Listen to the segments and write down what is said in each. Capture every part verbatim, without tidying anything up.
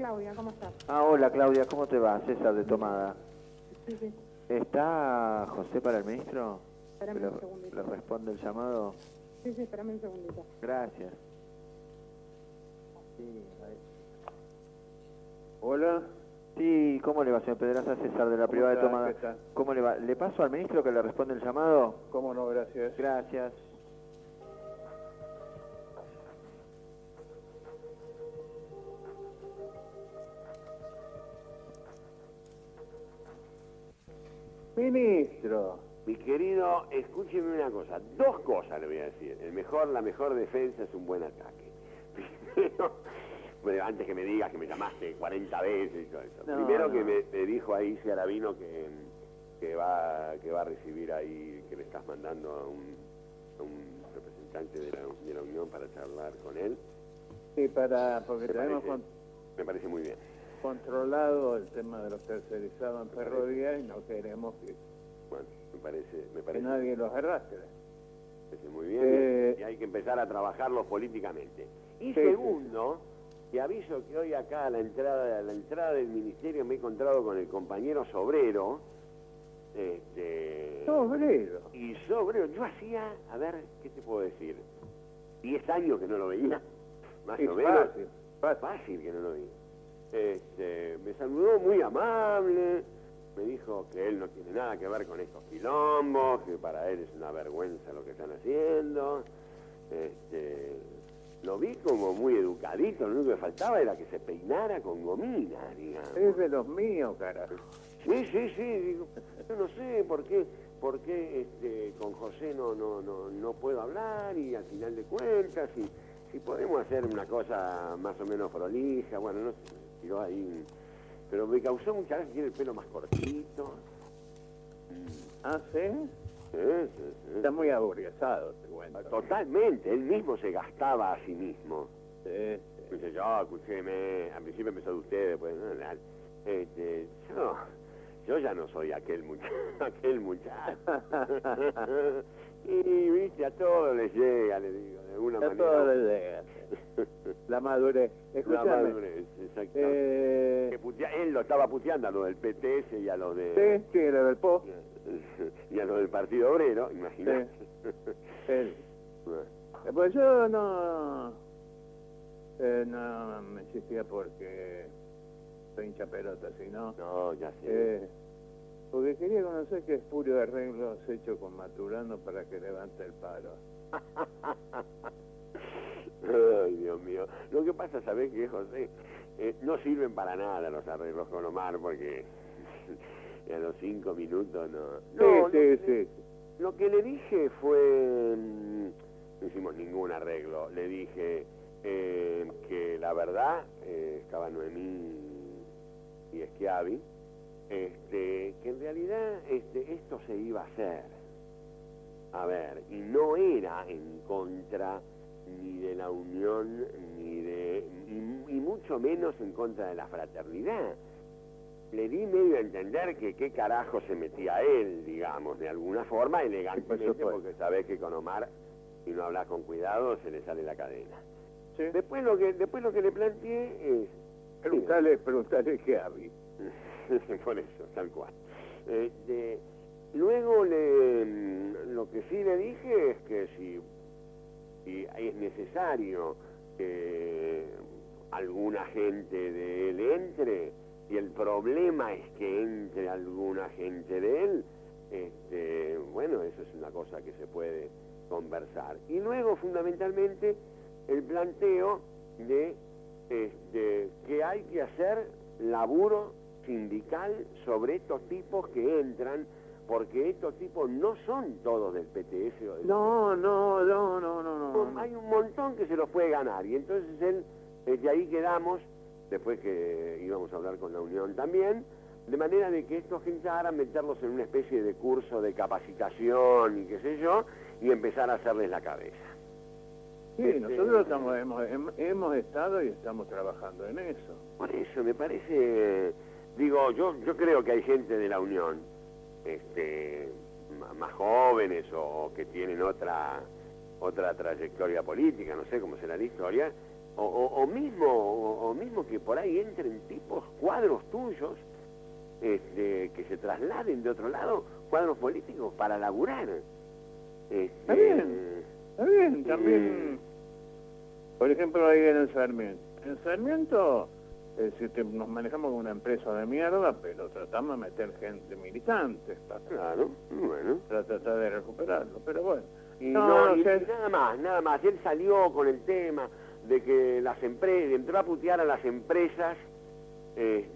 Claudia, ¿cómo estás? Ah, hola Claudia, ¿cómo te va? César de Tomada. Sí, sí. ¿Está José para el ministro? Espérame ¿Le, un segundito. ¿Le responde el llamado? Sí, sí, espérame un segundito. Gracias. Sí, ahí. Hola. Sí, ¿cómo le va, señor Pedraza? César de la ¿Cómo privada de está? Tomada. ¿Qué tal? ¿Cómo le va? ¿Le paso al ministro que le responde el llamado? ¿Cómo no? Gracias. Gracias. Ministro. Mi querido, escúcheme una cosa, dos cosas le voy a decir. El mejor, la mejor defensa es un buen ataque. Primero, bueno, antes que me digas que me llamaste cuarenta veces y todo eso. No, Primero no. que me, me dijo ahí Ciaravino que, que va que va a recibir ahí, que le estás mandando a un, a un representante de la, de la Unión para charlar con él. Sí, para, porque Me tenemos parece, con- me parece muy bien. controlado el tema de los tercerizados en ferrovía y no queremos que, Bueno, me parece, me que parece, nadie los arrastre. me parece muy bien Eh, y hay que empezar a trabajarlos políticamente. Y sí, segundo, te aviso que hoy acá a la entrada, a la entrada del ministerio me he encontrado con el compañero Sobrero. Este, Sobrero. y Sobrero, yo hacía, a ver, ¿qué te puedo decir? diez años que no lo veía, más Es o menos. fácil, fácil. Fácil que no lo veía. Este, me saludó muy amable, me dijo que él no tiene nada que ver con estos quilombos, que para él es una vergüenza lo que están haciendo. Este, lo vi como muy educadito, lo único que faltaba era que se peinara con gomina, digamos. Es de los míos, carajo. Sí, sí, sí, digo, yo no sé por qué, por qué este, con José no, no, no, no puedo hablar y al final de cuentas, si, si podemos hacer una cosa más o menos prolija, bueno, no sé, tiró ahí, pero me causó mucha gracia, tiene el pelo más cortito. ¿Ah, sí? Sí, sí, sí. Está muy aburguesado, te cuento. Totalmente, él mismo se gastaba a sí mismo. Sí, sí. Dice, yo, escúcheme, al principio empezó de usted, después, no, no, este, yo, yo ya no soy aquel muchacho, aquel muchacho. Y, viste, a todos les llega, le digo, de alguna A manera. todos les llega. La madurez. La Escúchame. madurez, exactamente. Eh, Que putea- él lo estaba puteando a los del P T S y a los de... sí, sí, lo del P O. y a los del Partido Obrero, imagínate. Él. Eh, Pues yo no, eh, no me insistía porque soy hincha pelota, sino No, ya sé. eh, porque quería conocer qué espurio de arreglos hecho con Maturano para que levante el paro. Ay, Dios mío. Lo que pasa, ¿sabés qué, José? Eh, no sirven para nada los arreglos con Omar porque a los cinco minutos no... No, sí, lo, sí, sí. lo que le dije fue... mm, no hicimos ningún arreglo. Le dije eh, que la verdad eh, estaba Noemí y Schiavi, este, que en realidad este, esto se iba a hacer. A ver, y no era en contra ni de la unión, ni de, y, y mucho menos en contra de la fraternidad. Le di medio a entender que qué carajo se metía él, digamos, de alguna forma, elegantemente, supuesto. porque sabés que con Omar, si no hablas con cuidado, se le sale la cadena. Sí. Después lo que, después lo que le planteé es... Preguntale, preguntale qué había. Por eso, tal cual. Este, luego le, lo que sí le dije es que si, si es necesario que alguna gente de él entre, y el problema es que entre alguna gente de él, este, bueno, eso es una cosa que se puede conversar. Y luego, fundamentalmente, el planteo de este, que hay que hacer laburo sindical sobre estos tipos que entran, porque estos tipos no son todos del P T S o del No, no, no, no, no, no. hay un montón que se los puede ganar, y entonces él, desde ahí quedamos, después que íbamos a hablar con la Unión también, de manera de que estos pensaran meterlos en una especie de curso de capacitación y qué sé yo, y empezar a hacerles la cabeza. Sí, Este, nosotros estamos, hemos, hem- hemos estado y estamos trabajando en eso. Por eso me parece, digo, yo yo creo que hay gente de la Unión, este, ma- más jóvenes o, o que tienen otra otra trayectoria política, no sé cómo será la historia, o, o, o mismo o, o mismo que por ahí entren tipos, cuadros tuyos, este, que se trasladen de otro lado, cuadros políticos para laburar. Este, Está bien, está bien, también, por ejemplo, ahí en el Sarmiento. En Sarmiento, eh, si te- nos manejamos como una empresa de mierda, pero tratamos de meter gente militante para, Claro, bueno. para tratar de recuperarlo, pero bueno. Y No, no, no y sé. nada más, nada más. Él salió con el tema de que las empresas, entró a putear a las empresas, eh,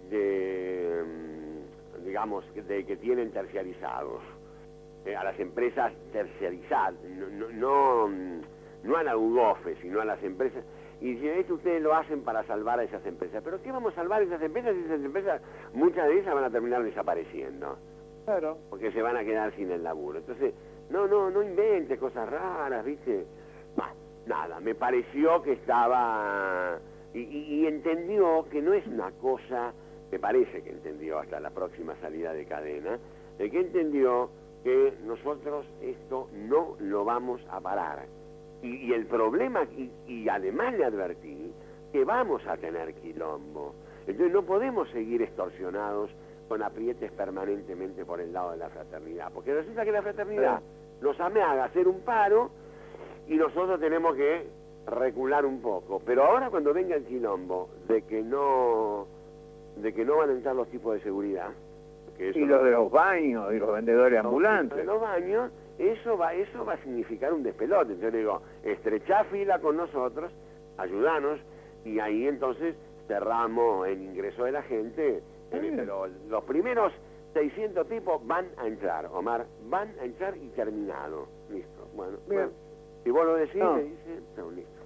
de, mm, digamos, que- de que tienen terciarizados, eh, a las empresas terciarizadas, no, no, no, mm, no a la U G O F E, sino a las empresas. Y si esto ustedes lo hacen para salvar a esas empresas. ¿Pero qué vamos a salvar a esas empresas? Si esas empresas, muchas de ellas van a terminar desapareciendo, Claro. porque se van a quedar sin el laburo. Entonces, no, no, no invente cosas raras, ¿viste? Bah, nada, me pareció que estaba... Y, y- y entendió que no es una cosa, me parece que entendió hasta la próxima salida de cadena, de que entendió que nosotros esto no lo vamos a parar. Y, y el problema, y, y además le advertí, que vamos a tener quilombo. Entonces no podemos seguir extorsionados con aprietes permanentemente por el lado de la fraternidad, porque resulta que la fraternidad nos amaga a hacer un paro y nosotros tenemos que recular un poco. Pero ahora cuando venga el quilombo de que no de que no van a entrar los tipos de seguridad, que eso Y no- los de los baños y los vendedores ambulantes. en los baños, eso va, eso va a significar un despelote. Entonces digo, estrechá fila con nosotros, ayudanos, y ahí entonces cerramos el ingreso de la gente, eh, Bien. pero los primeros seiscientos tipos van a entrar, Omar, van a entrar y terminado. Listo, bueno, Bien. bueno. Si vos lo decís, No. me dice, no, listo.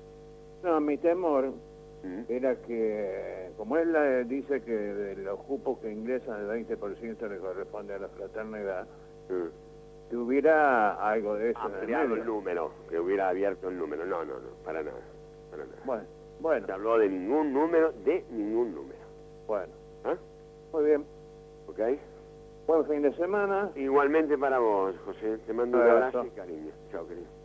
No, mi temor ¿Mm? era que, como él eh, dice que de los cupos que ingresan el veinte por ciento le corresponde a la fraternidad, ¿Mm? que hubiera algo de eso en el Ampliado medio. el número, que hubiera abierto el número. No, no, no, para nada, para nada. Bueno, bueno, Se habló de ningún número, de ningún número. bueno. ¿Ah? Muy bien. ¿Ok? Buen fin de semana. Igualmente para vos, José. Te mando un Abrazo. abrazo y cariño. Chao, querido.